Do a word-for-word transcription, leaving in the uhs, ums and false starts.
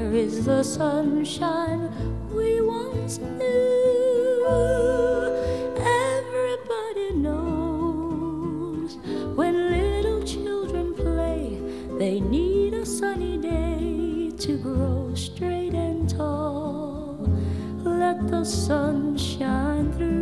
Where is the sunshine we once knew? Everybody knows when little children play, they need a sunny day to grow straight and tall. Let the sun shine through.